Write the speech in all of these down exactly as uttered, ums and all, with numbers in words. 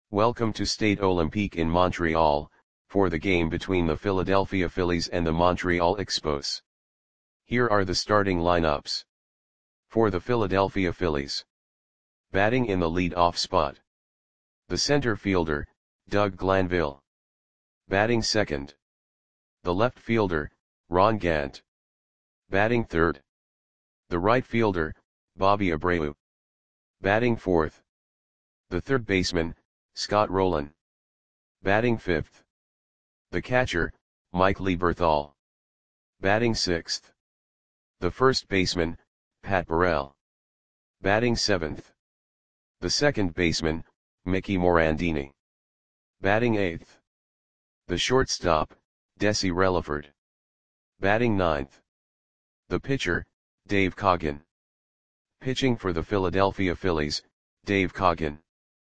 Welcome to Stade Olympique in Montreal, for the game between the Philadelphia Phillies and the Montreal Expos. Here are the starting lineups. For the Philadelphia Phillies. Batting in the lead-off spot. The center fielder, Doug Glanville. Batting second. The left fielder, Ron Gant. Batting third. The right fielder, Bobby Abreu. Batting fourth. The third baseman, Scott Rolen. Batting fifth. The catcher, Mike Lieberthal. Batting sixth. The first baseman, Pat Burrell. Batting seventh. The second baseman, Mickey Morandini. Batting eighth. The shortstop, Desi Relaford. Batting ninth. The pitcher, Dave Coggin. Pitching for the Philadelphia Phillies, Dave Coggin.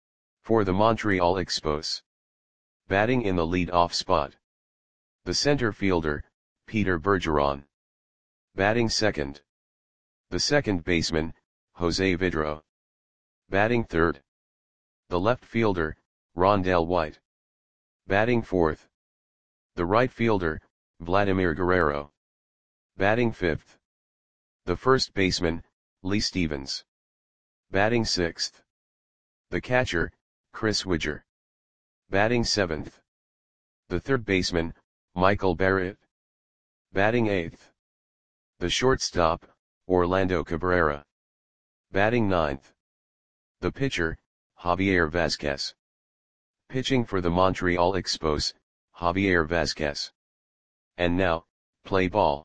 For the Montreal Expos. Batting in the lead-off spot. The center fielder, Peter Bergeron. Batting second. The second baseman, Jose Vidro. Batting third. The left fielder, Rondell White. Batting fourth. The right fielder, Vladimir Guerrero. Batting fifth. The first baseman, Lee Stevens. Batting sixth. The catcher, Chris Widger. Batting seventh. The third baseman, Michael Barrett. Batting eighth. The shortstop, Orlando Cabrera. Batting ninth. The pitcher, Javier Vazquez. Pitching for the Montreal Expos, Javier Vazquez. And now, play ball.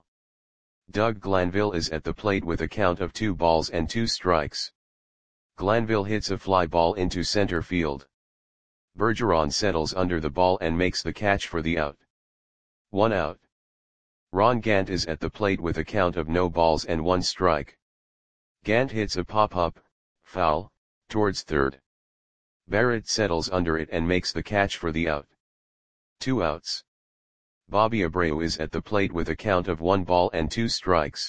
Doug Glanville is at the plate with a count of two balls and two strikes. Glanville hits a fly ball into center field. Bergeron settles under the ball and makes the catch for the out. One out. Ron Gant is at the plate with a count of no balls and one strike. Gant hits a pop-up, foul, towards third. Barrett settles under it and makes the catch for the out. Two outs. Bobby Abreu is at the plate with a count of one ball and two strikes.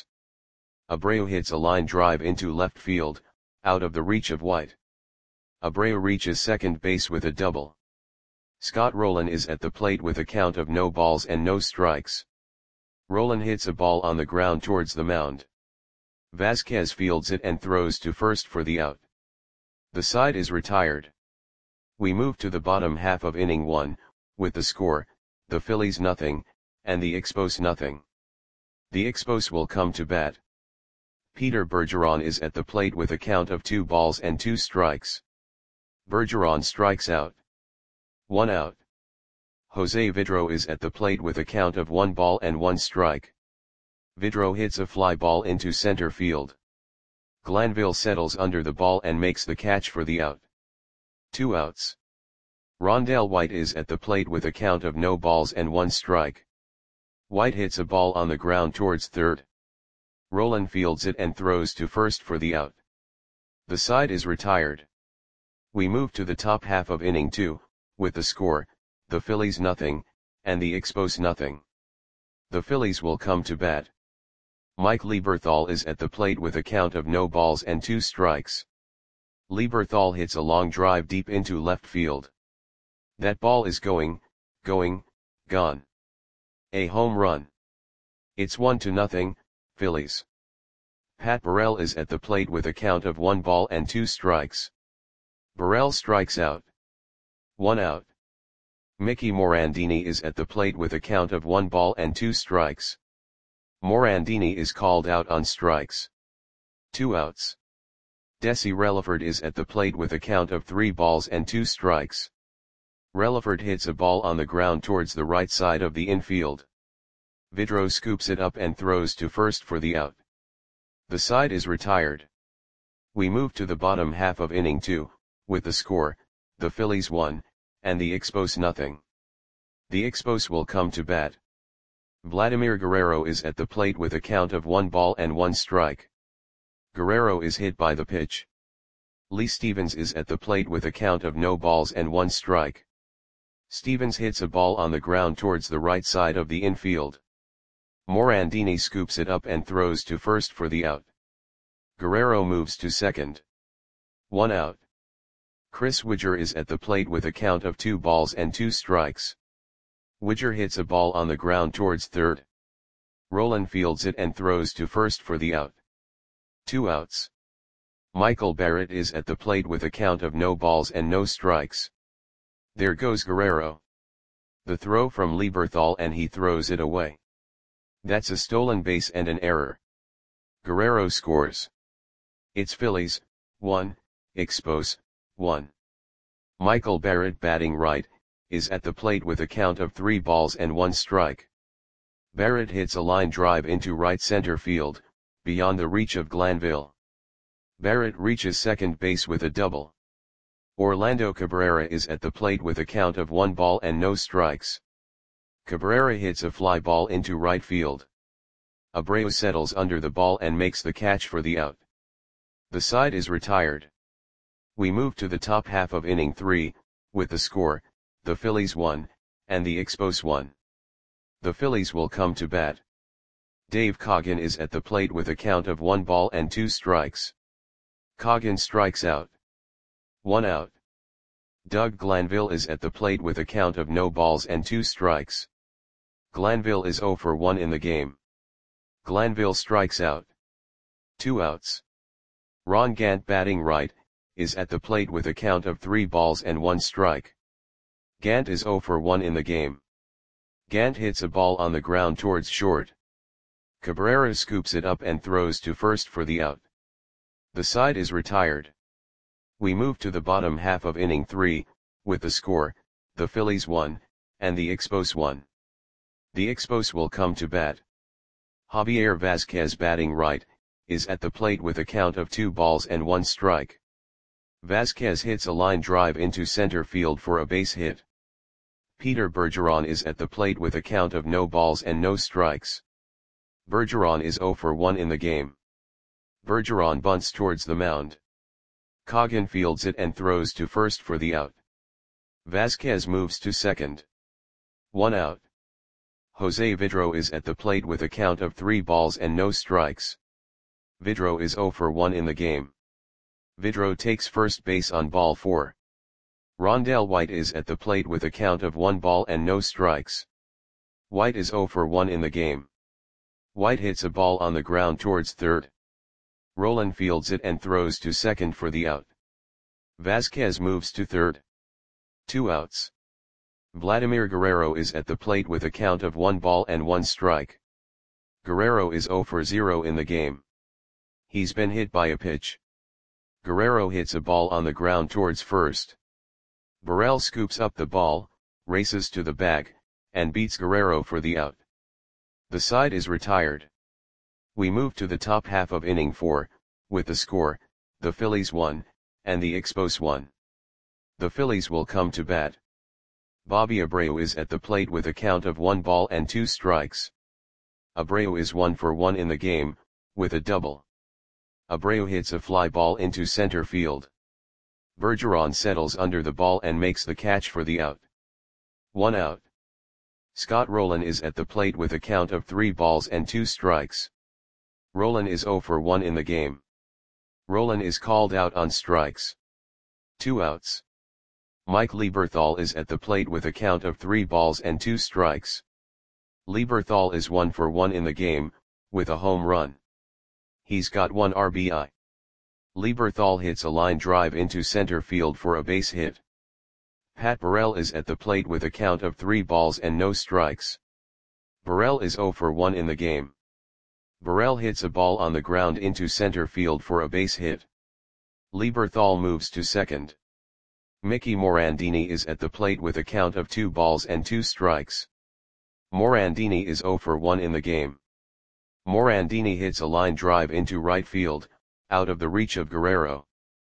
Abreu hits a line drive into left field, out of the reach of White. Abreu reaches second base with a double. Scott Rolen is at the plate with a count of no balls and no strikes. Rolen hits a ball on the ground towards the mound. Vazquez fields it and throws to first for the out. The side is retired. We move to the bottom half of inning one, with the score, the Phillies nothing, and the Expos nothing. The Expos will come to bat. Peter Bergeron is at the plate with a count of two balls and two strikes. Bergeron strikes out. One out. Jose Vidro is at the plate with a count of one ball and one strike. Vidro hits a fly ball into center field. Glanville settles under the ball and makes the catch for the out. Two outs. Rondell White is at the plate with a count of no balls and one strike. White hits a ball on the ground towards third. Rolen fields it and throws to first for the out. The side is retired. We move to the top half of inning two, with the score, the Phillies nothing, and the Expos nothing. The Phillies will come to bat. Mike Lieberthal is at the plate with a count of no balls and two strikes. Lieberthal hits a long drive deep into left field. That ball is going, going, gone. A home run. It's one to nothing, Phillies. Pat Burrell is at the plate with a count of one ball and two strikes. Burrell strikes out. One out. Mickey Morandini is at the plate with a count of one ball and two strikes. Morandini is called out on strikes. Two outs. Desi Relaford is at the plate with a count of three balls and two strikes. Relaford hits a ball on the ground towards the right side of the infield. Vidro scoops it up and throws to first for the out. The side is retired. We move to the bottom half of inning two, with the score, the Phillies one, and the Expos nothing. The Expos will come to bat. Vladimir Guerrero is at the plate with a count of one ball and one strike. Guerrero is hit by the pitch. Lee Stevens is at the plate with a count of no balls and one strike. Stevens hits a ball on the ground towards the right side of the infield. Morandini scoops it up and throws to first for the out. Guerrero moves to second. One out. Chris Widger is at the plate with a count of two balls and two strikes. Widger hits a ball on the ground towards third. Roland fields it and throws to first for the out. Two outs. Michael Barrett is at the plate with a count of no balls and no strikes. There goes Guerrero. The throw from Lieberthal and he throws it away. That's a stolen base and an error. Guerrero scores. It's Phillies, one, Expos, one. Michael Barrett, batting right, is at the plate with a count of three balls and one strike. Barrett hits a line drive into right center field, beyond the reach of Glanville. Barrett reaches second base with a double. Orlando Cabrera is at the plate with a count of one ball and no strikes. Cabrera hits a fly ball into right field. Abreu settles under the ball and makes the catch for the out. The side is retired. We move to the top half of inning three, with the score, the Phillies one, and the Expos one. The Phillies will come to bat. Dave Coggin is at the plate with a count of one ball and two strikes. Coggin strikes out. One out. Doug Glanville is at the plate with a count of no balls and two strikes. Glanville is oh for one in the game. Glanville strikes out. Two outs. Ron Gant, batting right, is at the plate with a count of three balls and one strike. Gant is oh for one in the game. Gant hits a ball on the ground towards short. Cabrera scoops it up and throws to first for the out. The side is retired. We move to the bottom half of inning three, with the score, the Phillies one, and the Expos one. The Expos will come to bat. Javier Vasquez, batting right, is at the plate with a count of two balls and one strike. Vasquez hits a line drive into center field for a base hit. Peter Bergeron is at the plate with a count of no balls and no strikes. Bergeron is oh for one in the game. Bergeron bunts towards the mound. Coggin fields it and throws to first for the out. Vasquez moves to second. One out. Jose Vidro is at the plate with a count of three balls and no strikes. Vidro is oh for one in the game. Vidro takes first base on ball four. Rondell White is at the plate with a count of one ball and no strikes. White is oh for one in the game. White hits a ball on the ground towards third. Roland fields it and throws to second for the out. Vasquez moves to third. Two outs. Vladimir Guerrero is at the plate with a count of one ball and one strike. Guerrero is oh for zero in the game. He's been hit by a pitch. Guerrero hits a ball on the ground towards first. Burrell scoops up the ball, races to the bag, and beats Guerrero for the out. The side is retired. We move to the top half of inning four, with the score, the Phillies one, and the Expos one. The Phillies will come to bat. Bobby Abreu is at the plate with a count of one ball and two strikes. Abreu is one for one in the game, with a double. Abreu hits a fly ball into center field. Bergeron settles under the ball and makes the catch for the out. One out. Scott Rolen is at the plate with a count of three balls and two strikes. Rolen is oh for one in the game. Rolen is called out on strikes. Two outs. Mike Lieberthal is at the plate with a count of three balls and two strikes. Lieberthal is one for one in the game, with a home run. He's got one R B I. Lieberthal hits a line drive into center field for a base hit. Pat Burrell is at the plate with a count of three balls and no strikes. Burrell is oh for one in the game. Burrell hits a ball on the ground into center field for a base hit. Lieberthal moves to second. Mickey Morandini is at the plate with a count of two balls and two strikes. Morandini is oh for one in the game. Morandini hits a line drive into right field, out of the reach of Guerrero.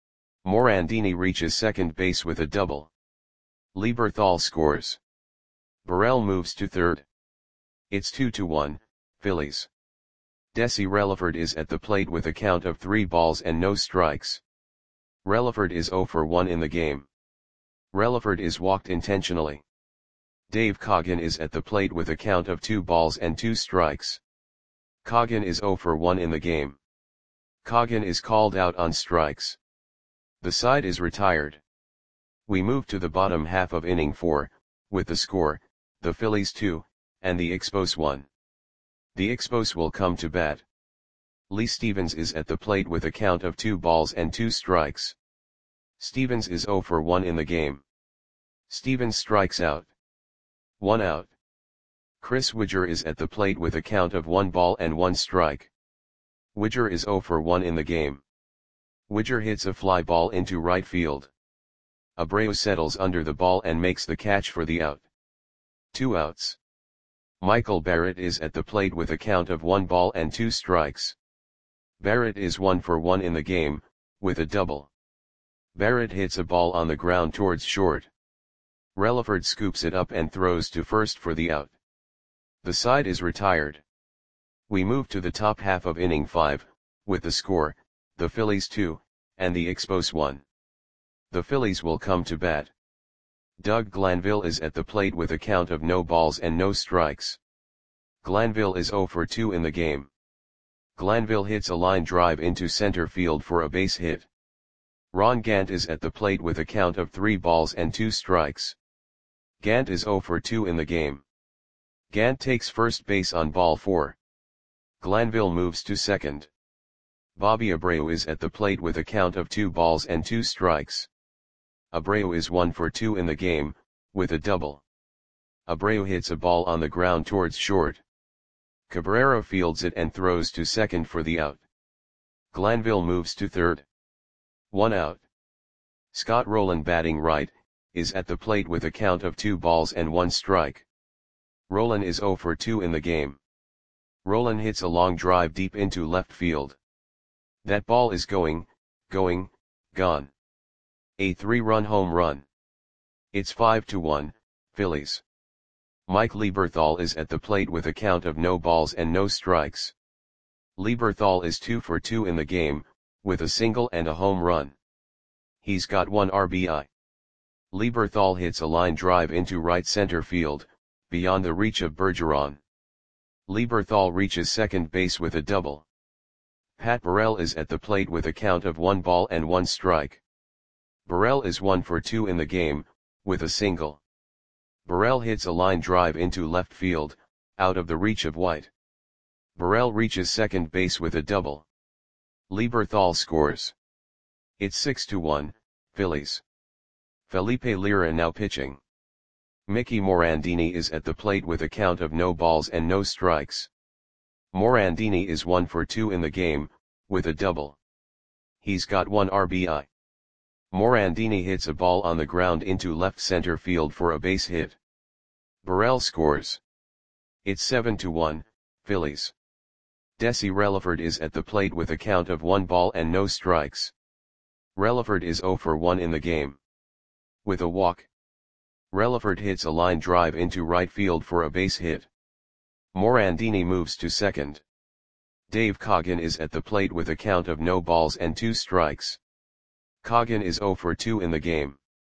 Morandini reaches second base with a double. Lieberthal scores. Burrell moves to third. It's two to one, Phillies. Desi Relaford is at the plate with a count of three balls and no strikes. Relaford is oh for one in the game. Relaford is walked intentionally. Dave Coggin is at the plate with a count of two balls and two strikes. Coggin is oh for one in the game. Coggin is called out on strikes. The side is retired. We move to the bottom half of inning four, with the score, the Phillies two, and the Expos one. The Expos will come to bat. Lee Stevens is at the plate with a count of two balls and two strikes. Stevens is oh for one in the game. Stevens strikes out. One out. Chris Widger is at the plate with a count of one ball and one strike. Widger is oh for one in the game. Widger hits a fly ball into right field. Abreu settles under the ball and makes the catch for the out. Two outs. Michael Barrett is at the plate with a count of one ball and two strikes. Barrett is one for one in the game, with a double. Barrett hits a ball on the ground towards short. Relaford scoops it up and throws to first for the out. The side is retired. We move to the top half of inning five, with the score, the Phillies two, and the Expos one. The Phillies will come to bat. Doug Glanville is at the plate with a count of no balls and no strikes. Glanville is oh for two in the game. Glanville hits a line drive into center field for a base hit. Ron Gant is at the plate with a count of three balls and two strikes. Gant is oh for two in the game. Gant takes first base on ball four. Glanville moves to second. Bobby Abreu is at the plate with a count of two balls and two strikes. Abreu is one for two in the game, with a double. Abreu hits a ball on the ground towards short. Cabrera fields it and throws to second for the out. Glanville moves to third. One out. Scott Rowland, batting right, is at the plate with a count of two balls and one strike. Rowland is oh for two in the game. Rowland hits a long drive deep into left field. That ball is going, going, gone. A three-run home run. It's five to one, Phillies. Mike Lieberthal is at the plate with a count of no balls and no strikes. Lieberthal is two for two in the game, with a single and a home run. He's got one R B I. Lieberthal hits a line drive into right center field, beyond the reach of Bergeron. Lieberthal reaches second base with a double. Pat Burrell is at the plate with a count of one ball and one strike. Burrell is one for two in the game, with a single. Burrell hits a line drive into left field, out of the reach of White. Burrell reaches second base with a double. Lieberthal scores. It's six to one, Phillies. Felipe Lira now pitching. Mickey Morandini is at the plate with a count of no balls and no strikes. Morandini is one for two in the game, with a double. He's got one R B I. Morandini hits a ball on the ground into left center field for a base hit. Burrell scores. It's seven to one, Phillies. Desi Relaford is at the plate with a count of one ball and no strikes. Relaford is oh for one in the game. With a walk. Relaford hits a line drive into right field for a base hit. Morandini moves to second. Dave Coggin is at the plate with a count of no balls and two strikes. Coggin is oh for two in the game.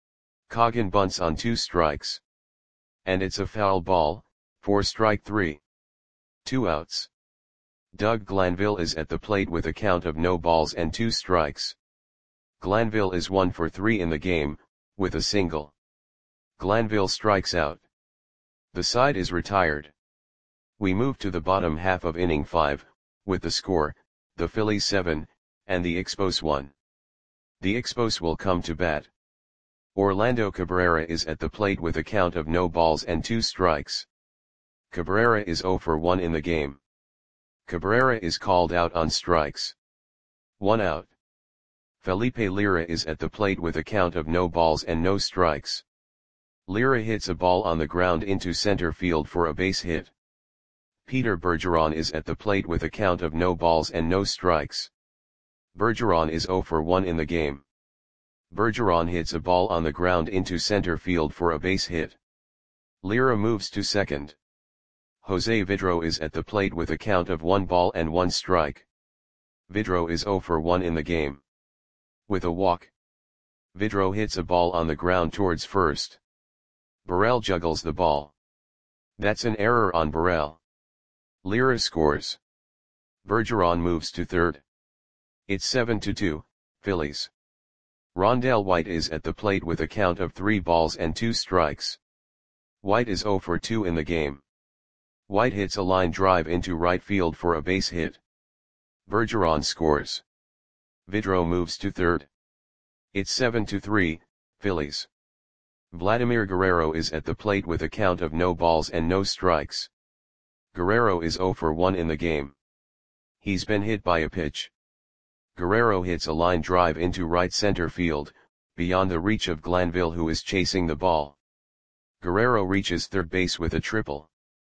Coggin bunts on two strikes. And it's a foul ball, for strike three. Two outs. Doug Glanville is at the plate with a count of no balls and two strikes. Glanville is one for three in the game, with a single. Glanville strikes out. The side is retired. We move to the bottom half of inning five, with the score, the Phillies seven, and the Expos one. The Expos will come to bat. Orlando Cabrera is at the plate with a count of no balls and two strikes. Cabrera is oh for one in the game. Cabrera is called out on strikes. One out. Felipe Lira is at the plate with a count of no balls and no strikes. Lira hits a ball on the ground into center field for a base hit. Peter Bergeron is at the plate with a count of no balls and no strikes. Bergeron is oh for one in the game. Bergeron hits a ball on the ground into center field for a base hit. Lira moves to second. Jose Vidro is at the plate with a count of one ball and one strike. Vidro is oh for one in the game. With a walk. Vidro hits a ball on the ground towards first. Burrell juggles the ball. That's an error on Burrell. Lira scores. Bergeron moves to third. It's seven to two, Phillies. Rondell White is at the plate with a count of three balls and two strikes. White is zero for two in the game. White hits a line drive into right field for a base hit. Bergeron scores. Vidro moves to third. It's seven to three, Phillies. Vladimir Guerrero is at the plate with a count of no balls and no strikes. Guerrero is zero for one in the game. He's been hit by a pitch. Guerrero hits a line drive into right center field, beyond the reach of Glanville, who is chasing the ball. Guerrero reaches third base with a triple.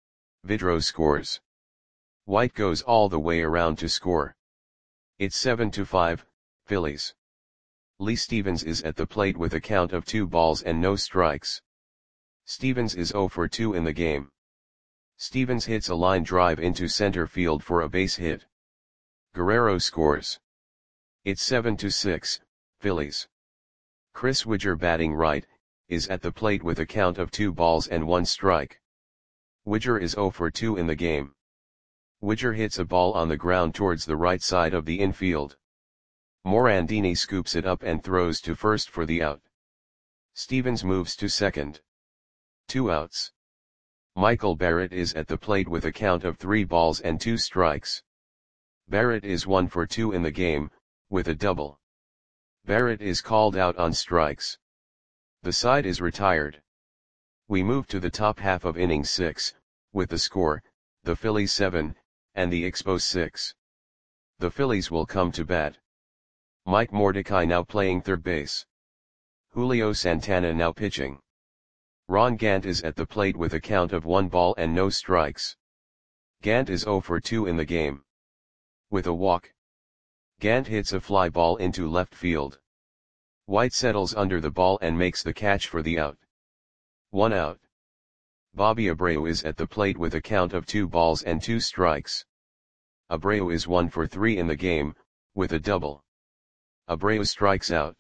Vidro scores. White goes all the way around to score. It's seven to five, Phillies. Lee Stevens is at the plate with a count of two balls and no strikes. Stevens is zero for two in the game. Stevens hits a line drive into center field for a base hit. Guerrero scores. It's seven to six, Phillies. Chris Widger, batting right, is at the plate with a count of two balls and one strike. Widger is zero for two in the game. Widger hits a ball on the ground towards the right side of the infield. Morandini scoops it up and throws to first for the out. Stevens moves to second. Two outs. Michael Barrett is at the plate with a count of three balls and two strikes. Barrett is one for two in the game, with a double. Barrett is called out on strikes. The side is retired. We move to the top half of inning six, with the score, the Phillies seven, and the Expos six. The Phillies will come to bat. Mike Mordecai now playing third base. Julio Santana now pitching. Ron Gant is at the plate with a count of one ball and no strikes. Gant is zero for two in the game. With a walk. Gant hits a fly ball into left field. White settles under the ball and makes the catch for the out. One out. Bobby Abreu is at the plate with a count of two balls and two strikes. Abreu is one for three in the game, with a double. Abreu strikes out.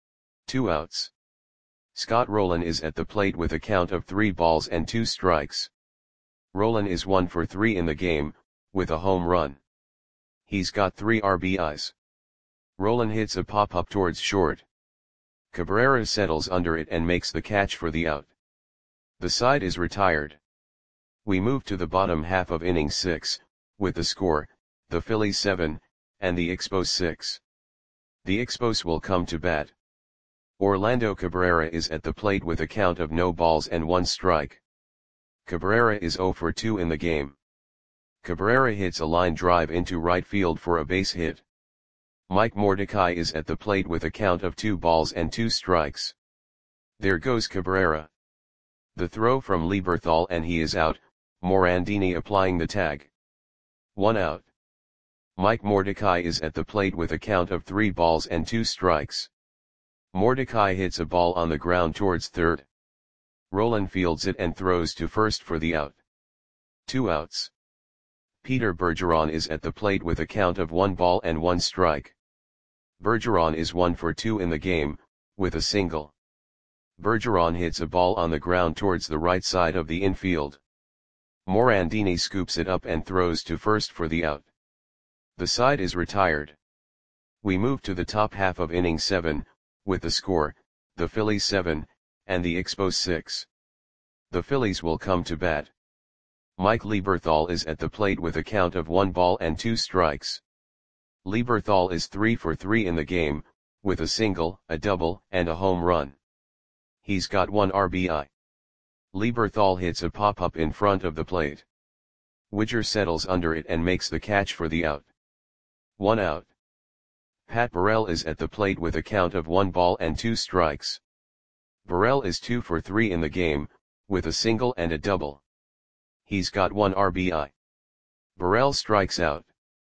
Two outs. Scott Rowland is at the plate with a count of three balls and two strikes. Rowland is one for three in the game, with a home run. He's got three R B Is. Rowland hits a pop-up towards short. Cabrera settles under it and makes the catch for the out. The side is retired. We move to the bottom half of inning six, with the score, the Phillies seven, and the Expos six. The Expos will come to bat. Orlando Cabrera is at the plate with a count of no balls and one strike. Cabrera is zero for two in the game. Cabrera hits a line drive into right field for a base hit. Mike Mordecai is at the plate with a count of two balls and two strikes. There goes Cabrera. The throw from Lieberthal and he is out, Morandini applying the tag. One out. Mike Mordecai is at the plate with a count of three balls and two strikes. Mordecai hits a ball on the ground towards third. Rowland fields it and throws to first for the out. Two outs. Peter Bergeron is at the plate with a count of one ball and one strike. Bergeron is one for two in the game, with a single. Bergeron hits a ball on the ground towards the right side of the infield. Morandini scoops it up and throws to first for the out. The side is retired. We move to the top half of inning seven, with the score, the Phillies seven, and the Expos six. The Phillies will come to bat. Mike Lieberthal is at the plate with a count of one ball and two strikes. Lieberthal is three for three in the game, with a single, a double, and a home run. He's got one R B I. Lieberthal hits a pop-up in front of the plate. Widger settles under it and makes the catch for the out. One out. Pat Burrell is at the plate with a count of one ball and two strikes. Burrell is two for three in the game, with a single and a double. He's got one R B I. Burrell strikes out.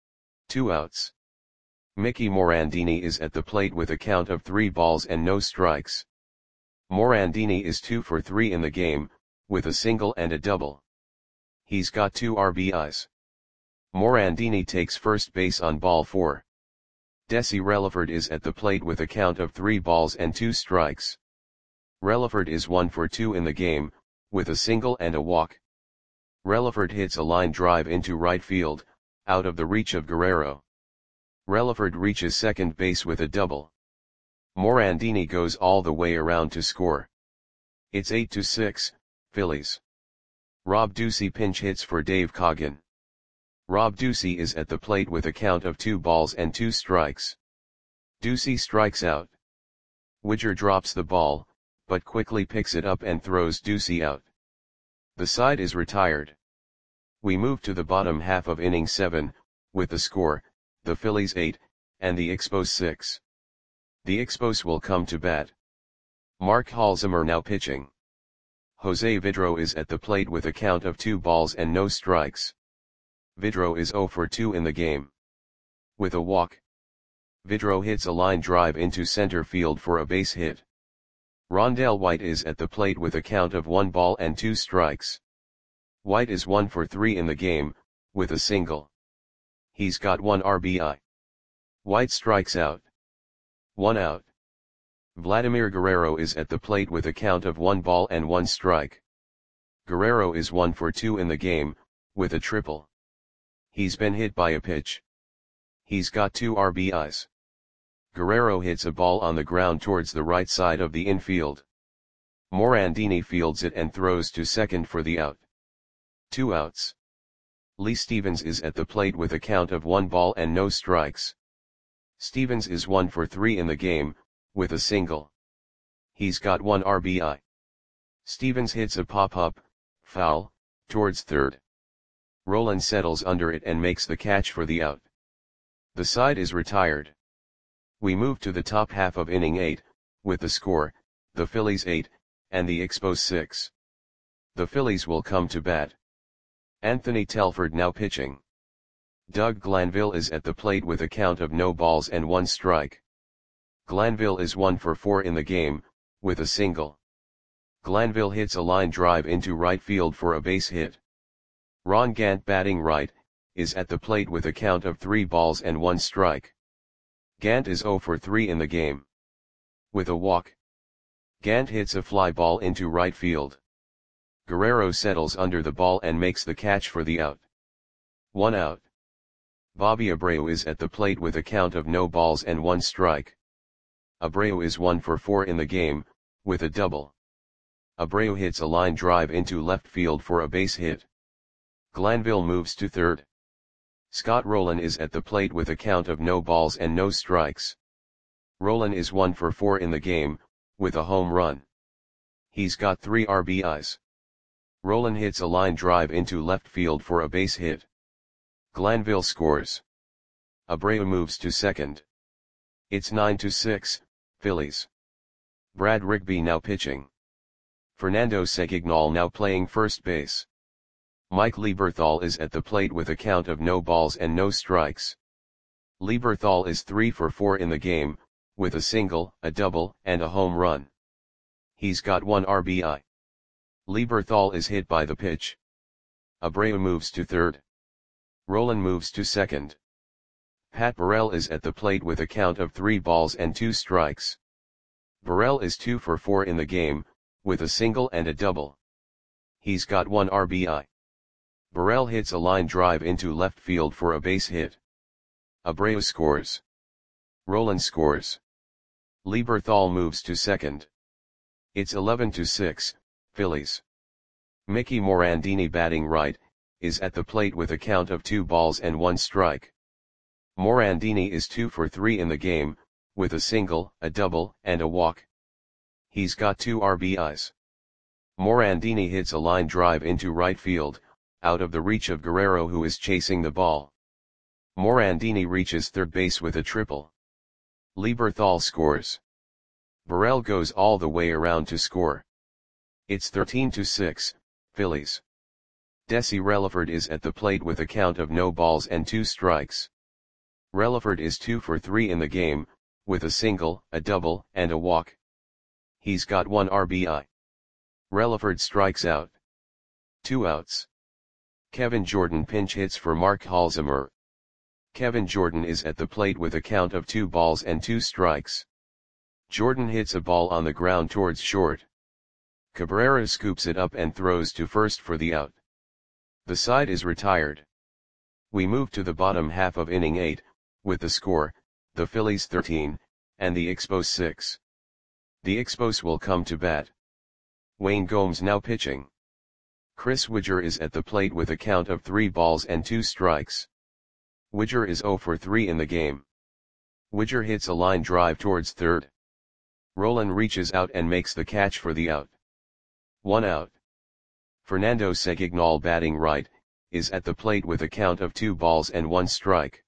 Two outs. Mickey Morandini is at the plate with a count of three balls and no strikes. Morandini is two for three in the game, with a single and a double. He's got two R B Is. Morandini takes first base on ball four. Desi Relaford is at the plate with a count of three balls and two strikes. Relaford is one for two in the game, with a single and a walk. Relaford hits a line drive into right field, out of the reach of Guerrero. Relaford reaches second base with a double. Morandini goes all the way around to score. It's eight to six, Phillies. Rob Ducey pinch hits for Dave Coggin. Rob Ducey is at the plate with a count of two balls and two strikes. Ducey strikes out. Widger drops the ball, but quickly picks it up and throws Ducey out. The side is retired. We move to the bottom half of inning seven, with the score, the Phillies eight, and the Expos six. The Expos will come to bat. Mark Halzimer now pitching. Jose Vidro is at the plate with a count of two balls and no strikes. Vidro is zero for two in the game. With a walk, Vidro hits a line drive into center field for a base hit. Rondell White is at the plate with a count of one ball and two strikes. White is one for three in the game, with a single. He's got one R B I. White strikes out. One out. Vladimir Guerrero is at the plate with a count of one ball and one strike. Guerrero is one for two in the game, with a triple. He's been hit by a pitch. He's got two R B Is. Guerrero hits a ball on the ground towards the right side of the infield. Morandini fields it and throws to second for the out. Two outs. Lee Stevens is at the plate with a count of one ball and no strikes. Stevens is one for three in the game, with a single. He's got one R B I. Stevens hits a pop-up, foul, towards third. Rolen settles under it and makes the catch for the out. The side is retired. We move to the top half of inning eight, with the score, the Phillies eight, and the Expos six. The Phillies will come to bat. Anthony Telford now pitching. Doug Glanville is at the plate with a count of no balls and one strike. Glanville is one for four in the game, with a single. Glanville hits a line drive into right field for a base hit. Ron Gant batting right, is at the plate with a count of three balls and one strike. Gant is zero for three in the game. With a walk, Gant hits a fly ball into right field. Guerrero settles under the ball and makes the catch for the out. One out. Bobby Abreu is at the plate with a count of no balls and one strike. Abreu is one for four in the game, with a double. Abreu hits a line drive into left field for a base hit. Glanville moves to third. Scott Rolen is at the plate with a count of no balls and no strikes. Rolen is one for four in the game, with a home run. He's got three R B Is. Rolen hits a line drive into left field for a base hit. Glanville scores. Abreu moves to second. It's nine to six, Phillies. Brad Rigby now pitching. Fernando Segignal now playing first base. Mike Lieberthal is at the plate with a count of no balls and no strikes. Lieberthal is three for four in the game, with a single, a double, and a home run. He's got one R B I. Lieberthal is hit by the pitch. Abreu moves to third. Rolen moves to second. Pat Burrell is at the plate with a count of three balls and two strikes. Burrell is two for four in the game, with a single and a double. He's got one R B I. Burrell hits a line drive into left field for a base hit. Abreu scores. Rolen scores. Lieberthal moves to second. It's eleven to six, Phillies. Mickey Morandini batting right, is at the plate with a count of two balls and one strike. Morandini is two for three in the game, with a single, a double, and a walk. He's got two R B Is. Morandini hits a line drive into right field, out of the reach of Guerrero who is chasing the ball. Morandini reaches third base with a triple. Lieberthal scores. Burrell goes all the way around to score. It's thirteen to six, Phillies. Desi Relaford is at the plate with a count of no balls and two strikes. Relaford is two for three in the game, with a single, a double, and a walk. He's got one R B I. Relaford strikes out. Two outs. Kevin Jordan pinch hits for Mark Halzimer. Kevin Jordan is at the plate with a count of two balls and two strikes. Jordan hits a ball on the ground towards short. Cabrera scoops it up and throws to first for the out. The side is retired. We move to the bottom half of inning eight, with the score, the Phillies thirteen, and the Expos six. The Expos will come to bat. Wayne Gomes now pitching. Chris Widger is at the plate with a count of three balls and two strikes. Widger is zero for three in the game. Widger hits a line drive towards third. Roland reaches out and makes the catch for the out. One out. Fernando Segignal, batting right, is at the plate with a count of two balls and one strike.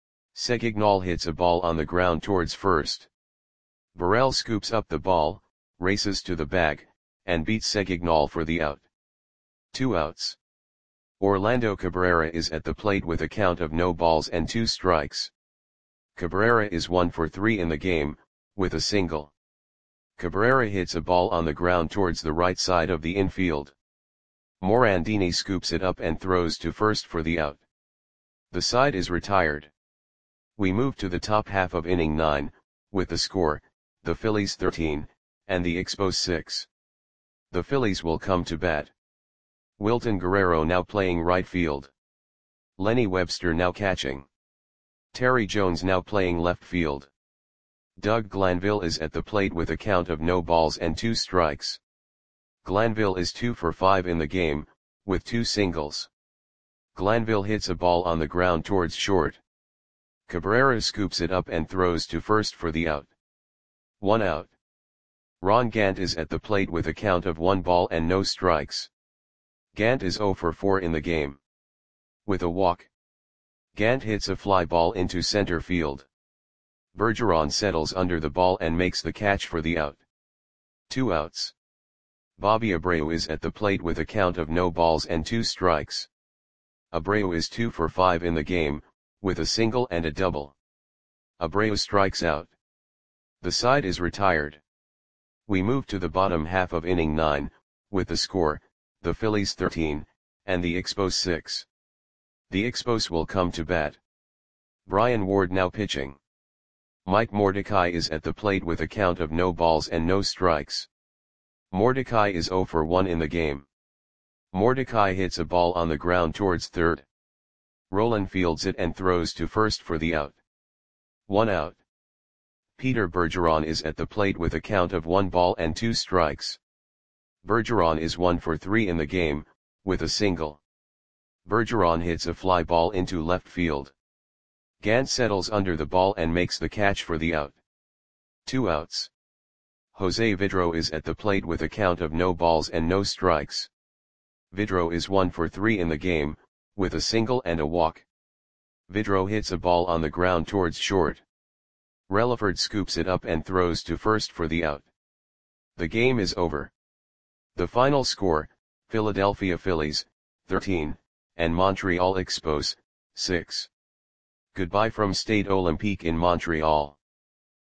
Segignal hits a ball on the ground towards first. Burrell scoops up the ball, races to the bag, and beats Segignal for the out. Two outs. Orlando Cabrera is at the plate with a count of no balls and two strikes. Cabrera is one for three in the game, with a single. Cabrera hits a ball on the ground towards the right side of the infield. Morandini scoops it up and throws to first for the out. The side is retired. We move to the top half of inning nine, with the score, the Phillies thirteen, and the Expos six. The Phillies will come to bat. Wilton Guerrero now playing right field. Lenny Webster now catching. Terry Jones now playing left field. Doug Glanville is at the plate with a count of no balls and two strikes. Glanville is two for five in the game, with two singles. Glanville hits a ball on the ground towards short. Cabrera scoops it up and throws to first for the out. One out. Ron Gant is at the plate with a count of one ball and no strikes. Gant is zero for four in the game. With a walk. Gant hits a fly ball into center field. Bergeron settles under the ball and makes the catch for the out. Two outs. Bobby Abreu is at the plate with a count of no balls and two strikes. Abreu is two for five in the game, with a single and a double. Abreu strikes out. The side is retired. We move to the bottom half of inning nine, with the score, the Phillies thirteen, and the Expos six. The Expos will come to bat. Brian Ward now pitching. Mike Mordecai is at the plate with a count of no balls and no strikes. Mordecai is zero for one in the game. Mordecai hits a ball on the ground towards third. Roland fields it and throws to first for the out. One out. Peter Bergeron is at the plate with a count of one ball and two strikes. Bergeron is one for three in the game, with a single. Bergeron hits a fly ball into left field. Gant settles under the ball and makes the catch for the out. Two outs. Jose Vidro is at the plate with a count of no balls and no strikes. Vidro is one for three in the game, with a single and a walk. Vidro hits a ball on the ground towards short. Relaford scoops it up and throws to first for the out. The game is over. The final score, Philadelphia Phillies, thirteen, and Montreal Expos, six. Goodbye from Stade Olympique in Montreal.